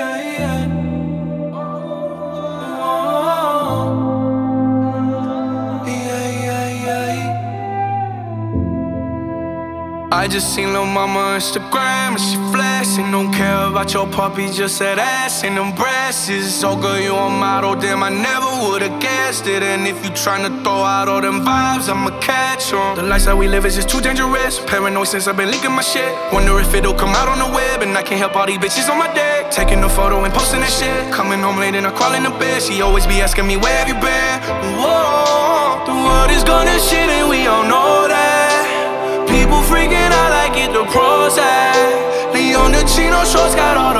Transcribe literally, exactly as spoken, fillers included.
yeah, yeah. Yeah, yeah, yeah. I just seen lil' mama Instagram and she flashing. Don't care about your puppy, just that ass and them breasts. So girl, you a model, damn, I never would've guessed it. And if you tryna throw out all them vibes, I'ma catch 'em. The lifestyle we live is just too dangerous. Paranoid since I've been leaking my shit. Wonder if it'll come out on the web, and I can't help all these bitches on my deck. Taking a photo and posting that shit. Coming home late and I crawl in the bed. She always be asking me, where have you been? Whoa, the world is gonna shit and we all know that. People freaking out like it the pros at. Leon the Chino shorts got all